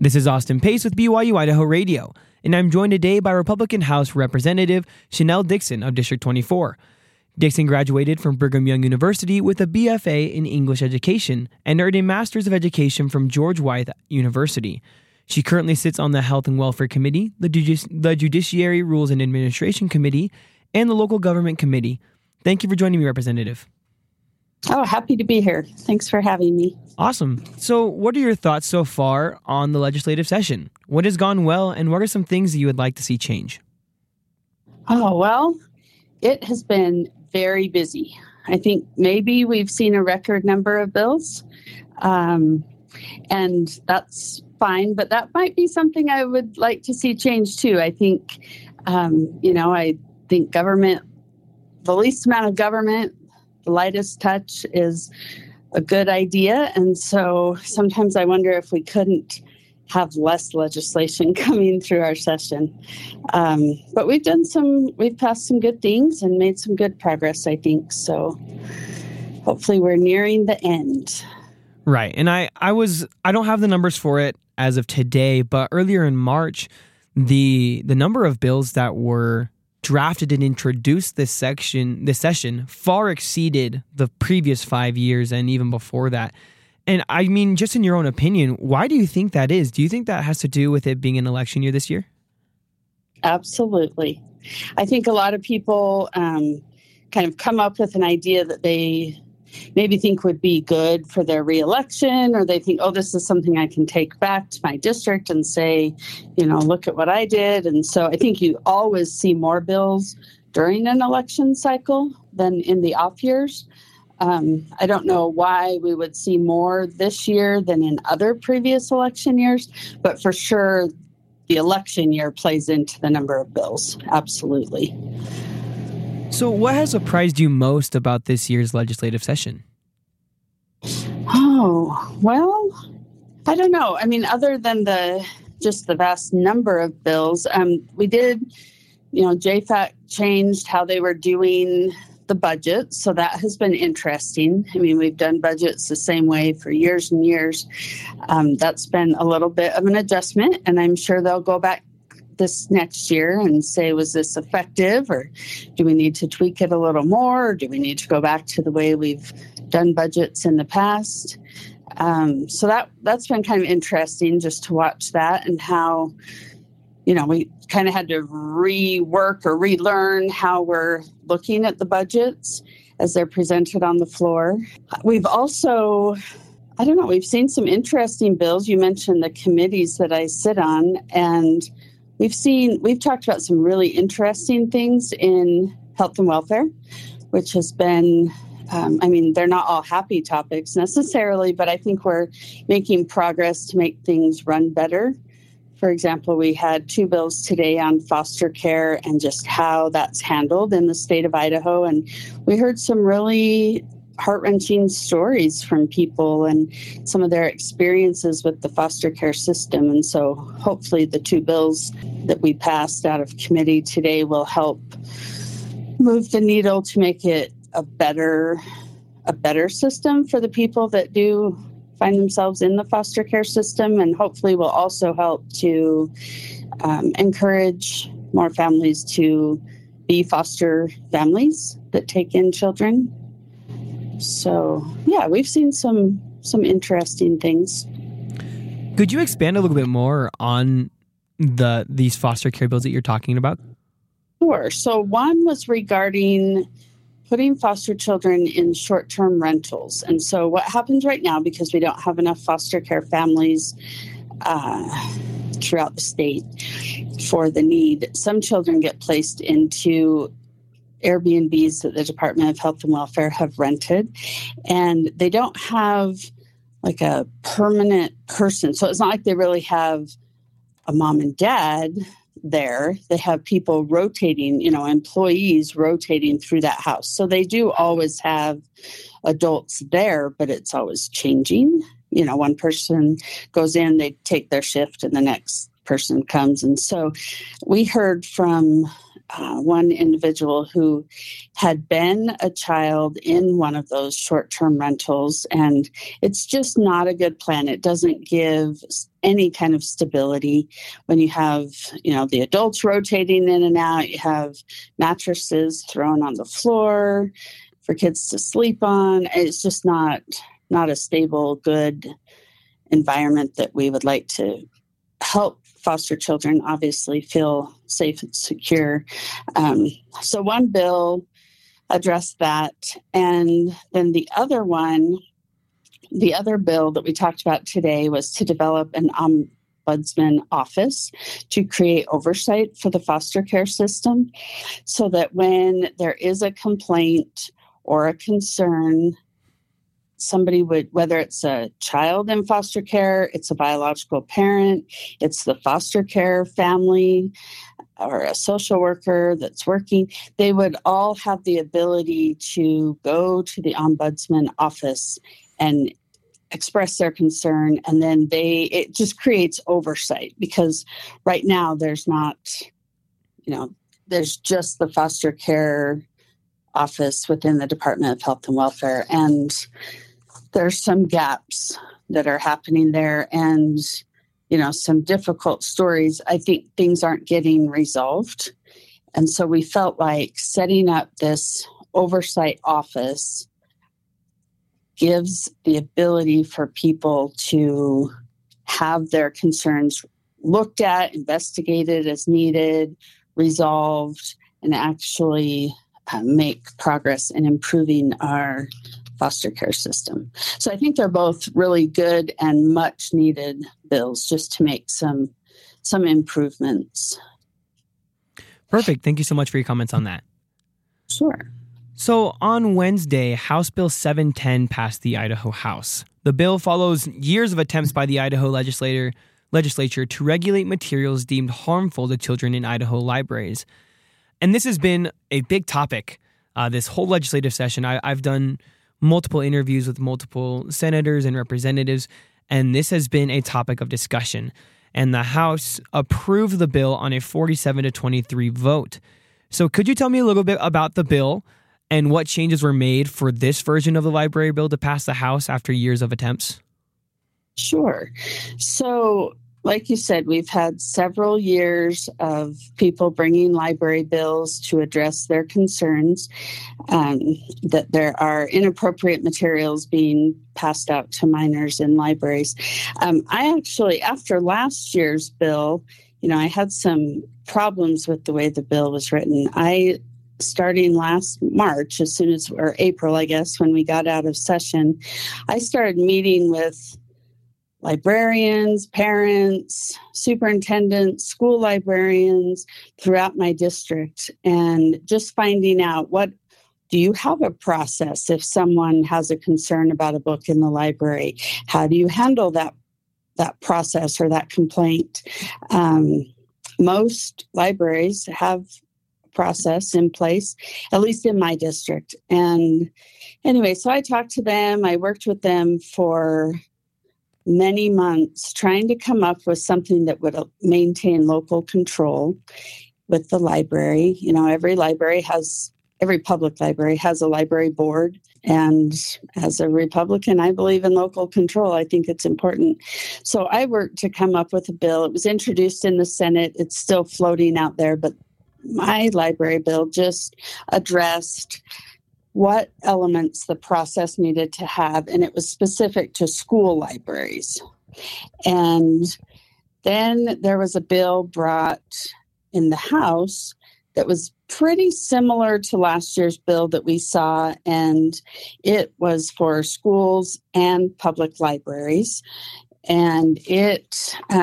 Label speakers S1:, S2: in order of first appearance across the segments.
S1: This is Austin Pace with BYU Idaho Radio, and I'm joined today by Republican House Representative Chanel Dixon of District 24. Dixon graduated from Brigham Young University with a BFA in English Education and earned a Master's of Education from George Wythe University. She currently sits on the Health and Welfare Committee, the Judiciary Rules and Administration Committee, and the Local Government Committee. Thank you for joining me, Representative.
S2: Oh, happy to be here. Thanks for having me.
S1: Awesome. So what are your thoughts so far on the legislative session? What has gone well, and what are some things that you would like to see change?
S2: Oh, well, it has been very busy. I think maybe we've seen a record number of bills, and that's fine, but that might be something I would like to see change too. I think, I think government, the least amount of government, the lightest touch is a good idea. And so sometimes I wonder if we couldn't have less legislation coming through our session. But we've passed some good things and made some good progress, I think. So hopefully we're nearing the end.
S1: Right. And I don't have the numbers for it as of today, but earlier in March, the number of bills that were drafted and introduced this session far exceeded the previous 5 years and even before that. And I mean, just in your own opinion, why do you think that is? Do you think that has to do with it being an election year this year?
S2: Absolutely. I think a lot of people kind of come up with an idea that they maybe think would be good for their reelection, or they think, oh, this is something I can take back to my district and say, look at what I did. And so I think you always see more bills during an election cycle than in the off years. I don't know why we would see more this year than in other previous election years, but for sure, the election year plays into the number of bills. Absolutely.
S1: So what has surprised you most about this year's legislative session?
S2: Oh, well, I don't know. I mean, other than just the vast number of bills, we did, JFAC changed how they were doing the budget. So that has been interesting. I mean, we've done budgets the same way for years and years. That's been a little bit of an adjustment, and I'm sure they'll go back this next year and say, was this effective, or do we need to tweak it a little more, or do we need to go back to the way we've done budgets in the past? So that's been kind of interesting just to watch that, and how, we kind of had to rework or relearn how we're looking at the budgets as they're presented on the floor. We've also, we've seen some interesting bills. You mentioned the committees that I sit on, and we've talked about some really interesting things in health and welfare, which has been, they're not all happy topics necessarily, but I think we're making progress to make things run better. For example, we had 2 bills today on foster care and just how that's handled in the state of Idaho. And we heard some really heart-wrenching stories from people and some of their experiences with the foster care system. And so hopefully the 2 bills that we passed out of committee today will help move the needle to make it a better system for the people that do find themselves in the foster care system, and hopefully will also help to encourage more families to be foster families that take in children. So, yeah, we've seen some interesting things.
S1: Could you expand a little bit more on these foster care bills that you're talking about?
S2: Sure. So one was regarding putting foster children in short-term rentals. And so what happens right now, because we don't have enough foster care families throughout the state for the need, some children get placed into Airbnbs that the Department of Health and Welfare have rented, and they don't have like a permanent person. So it's not like they really have a mom and dad there. They have people rotating, employees rotating through that house. So they do always have adults there, but it's always changing. One person goes in, they take their shift, and the next person comes. And so we heard from one individual who had been a child in one of those short-term rentals, and it's just not a good plan. It doesn't give any kind of stability when you have, the adults rotating in and out. You have mattresses thrown on the floor for kids to sleep on. It's just not a stable, good environment that we would like to help foster children obviously feel safe and secure. So one bill addressed that. And then the other bill that we talked about today was to develop an ombudsman office to create oversight for the foster care system so that when there is a complaint or a concern, somebody would, whether it's a child in foster care, it's a biological parent, it's the foster care family, or a social worker that's working, they would all have the ability to go to the ombudsman office and express their concern. And then it just creates oversight, because right now there's not, there's just the foster care office within the Department of Health and Welfare. And there's some gaps that are happening there and, some difficult stories. I think things aren't getting resolved. And so we felt like setting up this oversight office gives the ability for people to have their concerns looked at, investigated as needed, resolved, and actually make progress in improving our foster care system. So I think they're both really good and much needed bills just to make some improvements.
S1: Perfect. Thank you so much for your comments on that.
S2: Sure.
S1: So on Wednesday, House Bill 710 passed the Idaho House. The bill follows years of attempts by the Idaho legislature to regulate materials deemed harmful to children in Idaho libraries. And this has been a big topic this whole legislative session. I've done multiple interviews with multiple senators and representatives, and this has been a topic of discussion. And the House approved the bill on a 47-23 vote. So could you tell me a little bit about the bill and what changes were made for this version of the library bill to pass the House after years of attempts?
S2: Sure. So, like you said, we've had several years of people bringing library bills to address their concerns, that there are inappropriate materials being passed out to minors in libraries. I actually, after last year's bill, I had some problems with the way the bill was written. Starting last March, or April, I guess, when we got out of session, I started meeting with librarians, parents, superintendents, school librarians throughout my district, and just finding out, do you have a process if someone has a concern about a book in the library? How do you handle that process or that complaint? Most libraries have a process in place, at least in my district. And anyway, so I talked to them. I worked with them for many months trying to come up with something that would maintain local control with the library. Every public library has a library board. And as a Republican, I believe in local control. I think it's important. So I worked to come up with a bill. It was introduced in the Senate. It's still floating out there, but my library bill just addressed what elements the process needed to have, and it was specific to school libraries. And then there was a bill brought in the House that was pretty similar to last year's bill that we saw, and it was for schools and public libraries. And it,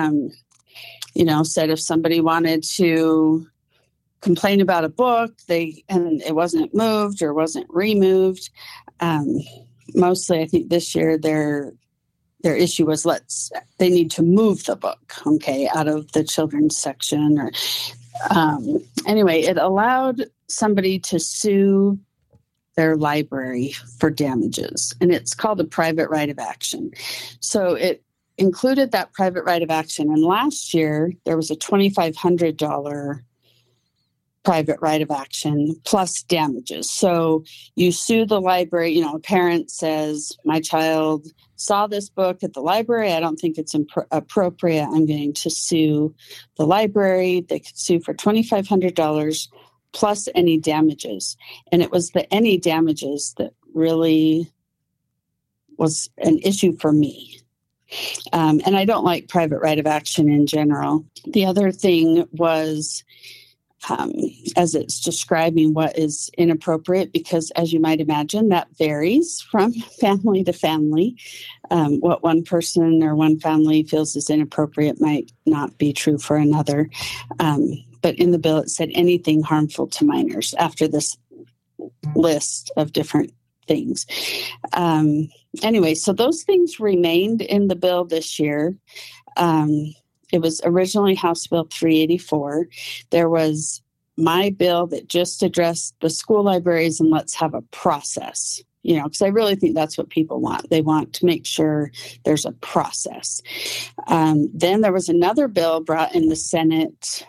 S2: said if somebody wanted to complain about a book, and it wasn't moved or wasn't removed. Mostly, I think this year their issue was they need to move the book, out of the children's section. Or anyway, it allowed somebody to sue their library for damages, and it's called a private right of action. So it included that private right of action. And last year there was a $2,500 private right of action plus damages. So you sue the library. A parent says, my child saw this book at the library. I don't think it's appropriate. I'm going to sue the library. They could sue for $2,500 plus any damages. And it was the any damages that really was an issue for me. And I don't like private right of action in general. The other thing was, as it's describing what is inappropriate, because as you might imagine, that varies from family to family. What one person or one family feels is inappropriate might not be true for another. But in the bill, it said anything harmful to minors after this list of different things. Anyway, so those things remained in the bill this year. It was originally House Bill 384. There was my bill that just addressed the school libraries and let's have a process, because I really think that's what people want. They want to make sure there's a process. Then there was another bill brought in the Senate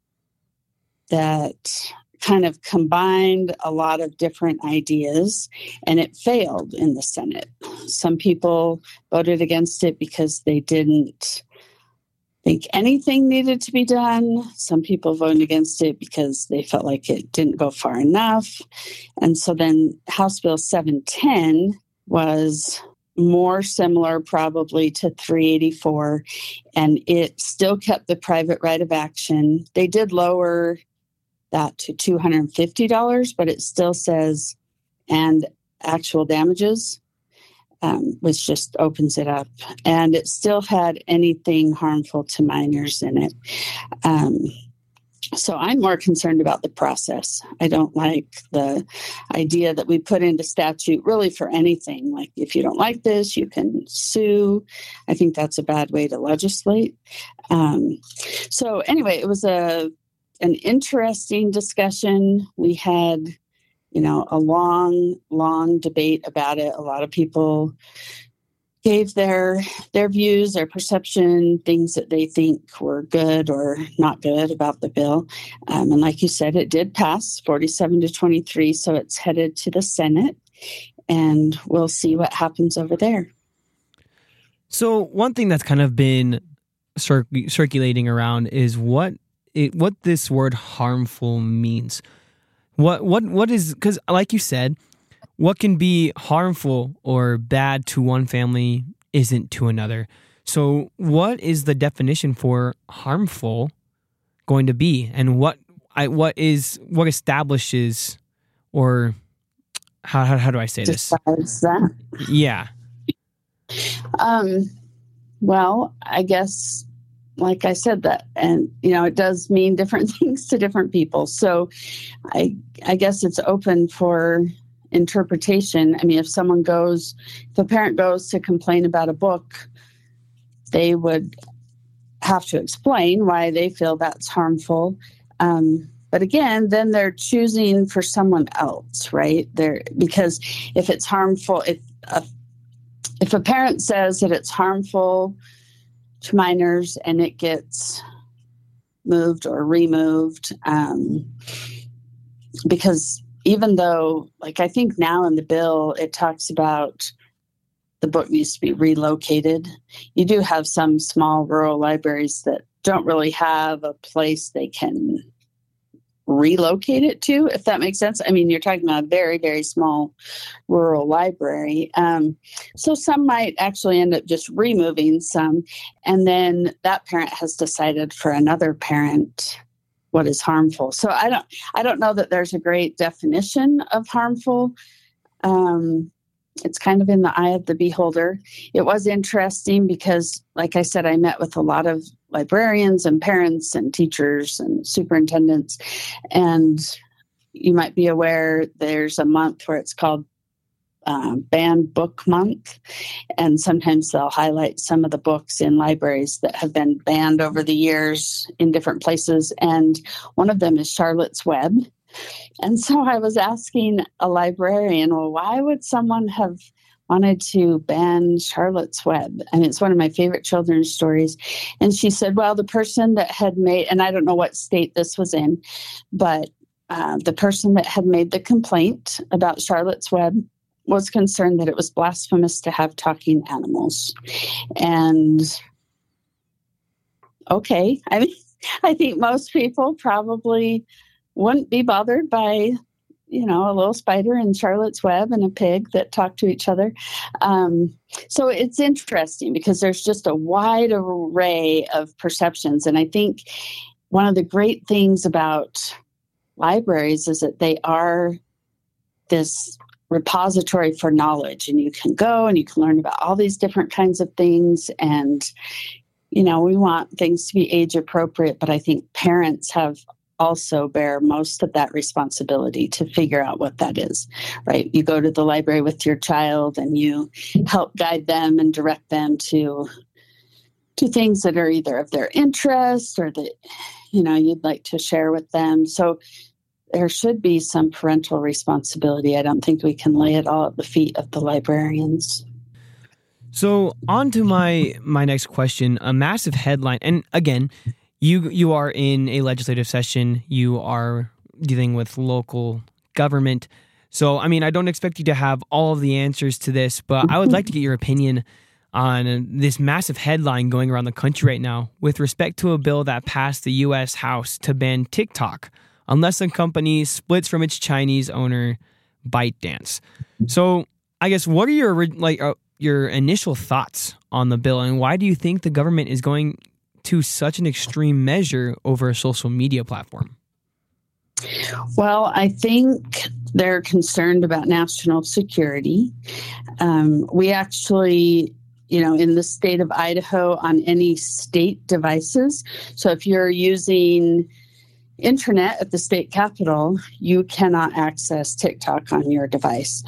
S2: that kind of combined a lot of different ideas, and it failed in the Senate. Some people voted against it because they didn't think anything needed to be done. Some people voted against it because they felt like it didn't go far enough. And so then House Bill 710 was more similar probably to 384, and it still kept the private right of action. They did lower that to $250, but it still says and actual damages, which just opens it up. And it still had anything harmful to minors in it. So I'm more concerned about the process. I don't like the idea that we put into statute really for anything. Like, if you don't like this, you can sue. I think that's a bad way to legislate. So anyway, it was an interesting discussion. We had, a long debate about it. A lot of people gave their views, their perception, things that they think were good or not good about the bill. And like you said, it did pass 47-23, so it's headed to the Senate, and we'll see what happens over there.
S1: So one thing that's kind of been circulating around is what this word harmful means. What is, because like you said, what can be harmful or bad to one family isn't to another. So what is the definition for harmful going to be, and what establishes, or how do I say this?
S2: Besides that.
S1: Yeah.
S2: Well, I guess, like I said, that, and it does mean different things to different people. So I guess it's open for interpretation. I mean, if a parent goes to complain about a book, they would have to explain why they feel that's harmful. But again, then they're choosing for someone else, right? Because if it's harmful, if a parent says that it's harmful to minors and it gets moved or removed, because even though, like, I think now in the bill, it talks about the book needs to be relocated. You do have some small rural libraries that don't really have a place they can relocate it to, if that makes sense. I mean, you're talking about a very, very small rural library. So some might actually end up just removing some. And then that parent has decided for another parent what is harmful. So I don't know that there's a great definition of harmful. It's kind of in the eye of the beholder. It was interesting because, like I said, I met with a lot of librarians and parents and teachers and superintendents. And you might be aware there's a month where it's called Banned Book Month. And sometimes they'll highlight some of the books in libraries that have been banned over the years in different places. And one of them is Charlotte's Web. And so I was asking a librarian, well, why would someone have wanted to ban Charlotte's Web? And it's one of my favorite children's stories. And she said, well, the person that had made, and I don't know what state this was in, but the person that had made the complaint about Charlotte's Web was concerned that it was blasphemous to have talking animals. And okay, I think most people probably wouldn't be bothered by, a little spider in Charlotte's Web and a pig that talk to each other. So it's interesting because there's just a wide array of perceptions. And I think one of the great things about libraries is that they are this repository for knowledge, and you can go and you can learn about all these different kinds of things. And, we want things to be age appropriate, but I think parents have also bear most of that responsibility to figure out what that is, right? You go to the library with your child and you help guide them and direct them to things that are either of their interest or that, you'd like to share with them. So there should be some parental responsibility. I don't think we can lay it all at the feet of the librarians.
S1: So on to my next question, a massive headline. And again, you are in a legislative session. You are dealing with local government. So, I don't expect you to have all of the answers to this, but I would like to get your opinion on this massive headline going around the country right now with respect to a bill that passed the U.S. House to ban TikTok unless a company splits from its Chinese owner, ByteDance. So, I guess, what are your initial thoughts on the bill, and why do you think the government is going to such an extreme measure over a social media platform?
S2: Well, I think they're concerned about national security. We actually, in the state of Idaho, on any state devices, so if you're using internet at the state capitol, you cannot access TikTok on your device.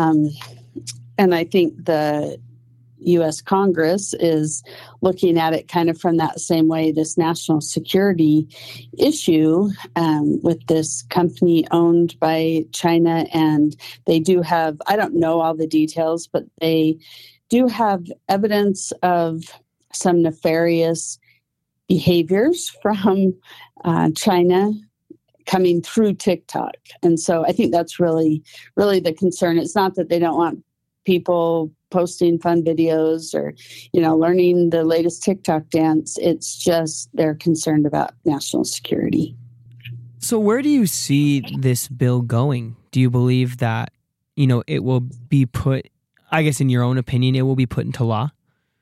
S2: And I think the U.S. Congress is looking at it kind of from that same way, this national security issue with this company owned by China. And they do have, I don't know all the details, but they do have evidence of some nefarious behaviors from China coming through TikTok. And so I think that's really, really the concern. It's not that they don't want people posting fun videos or, learning the latest TikTok dance. It's just they're concerned about national security.
S1: So where do you see this bill going? Do you believe that, it will be put, I guess in your own opinion, it will be put into law?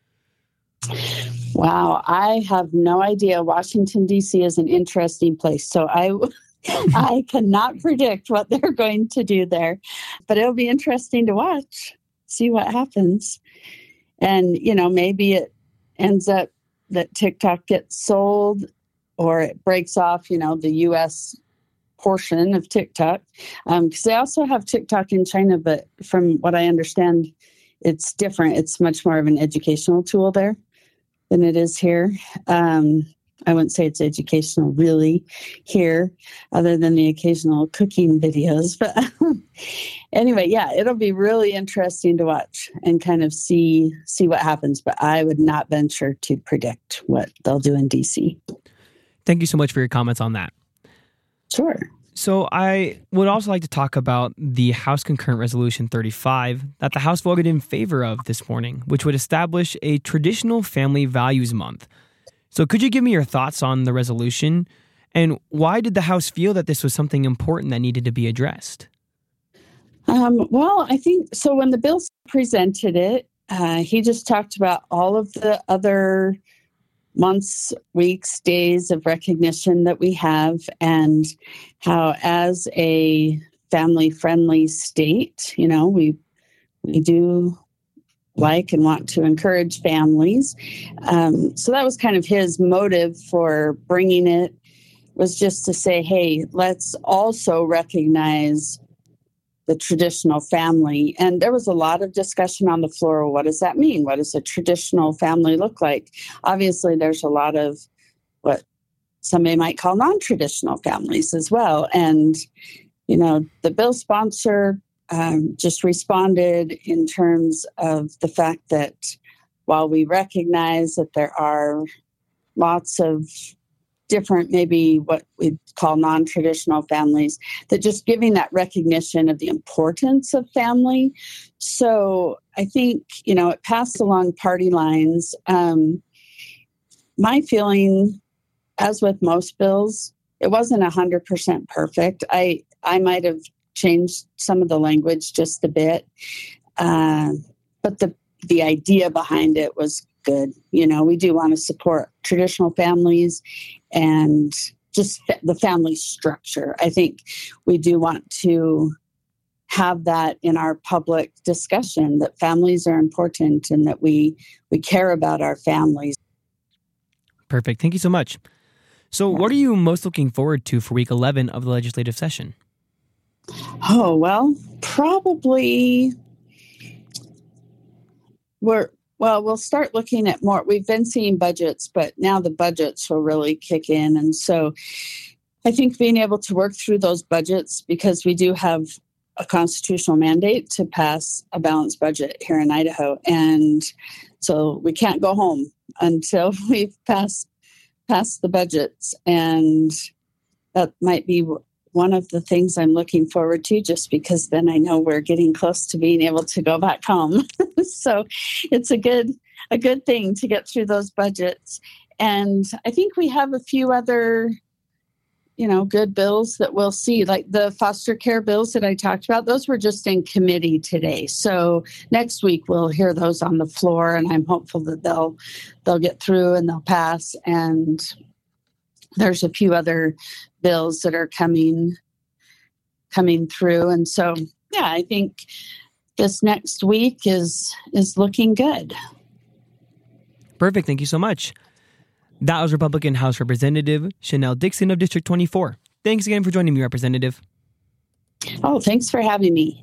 S2: Wow, I have no idea. Washington, D.C. is an interesting place. So I cannot predict what they're going to do there. But it'll be interesting to watch. See what happens. And, maybe it ends up that TikTok gets sold or it breaks off, the U.S. portion of TikTok. Because they also have TikTok in China, but from what I understand, it's different. It's much more of an educational tool there than it is here. I wouldn't say it's educational really here, other than the occasional cooking videos. But anyway, yeah, it'll be really interesting to watch and kind of see what happens. But I would not venture to predict what they'll do in DC.
S1: Thank you so much for your comments on that.
S2: Sure.
S1: So I would also like to talk about the House Concurrent Resolution 35 that the House voted in favor of this morning, which would establish a traditional family values month. So could you give me your thoughts on the resolution, and why did the House feel that this was something important that needed to be addressed?
S2: Well, I think so. When the bill presented it, he just talked about all of the other months, weeks, days of recognition that we have, and how as a family-friendly state, we do like and want to encourage families. So that was kind of his motive for bringing it, was just to say, hey, let's also recognize the traditional family. And there was a lot of discussion on the floor. What does that mean? What does a traditional family look like? Obviously, there's a lot of what somebody might call non-traditional families as well. And, the bill sponsor just responded in terms of the fact that while we recognize that there are lots of different, maybe what we call non-traditional families, that just giving that recognition of the importance of family. So I think, it passed along party lines. My feeling, as with most bills, it wasn't 100% perfect. I might have changed some of the language just a bit, but the idea behind it was good. We do want to support traditional families and just the family structure. I think we do want to have that in our public discussion, that families are important and that we care about our families.
S1: Perfect. Thank you so much. So what are you most looking forward to for week 11 of the legislative session?
S2: Oh, well, probably we'll start looking at more. We've been seeing budgets, but now the budgets will really kick in. And so I think being able to work through those budgets, because we do have a constitutional mandate to pass a balanced budget here in Idaho. And so we can't go home until we've passed the budgets. And that might be one of the things I'm looking forward to, just because then I know we're getting close to being able to go back home. So it's a good thing to get through those budgets. And I think we have a few other, good bills that we'll see, like the foster care bills that I talked about. Those were just in committee today. So next week we'll hear those on the floor, and I'm hopeful that they'll get through and they'll pass. And there's a few other bills that are coming through. And so, I think this next week is looking good.
S1: Perfect. Thank you so much. That was Republican House Representative Chanel Dixon of District 24. Thanks again for joining me, Representative.
S2: Oh, thanks for having me.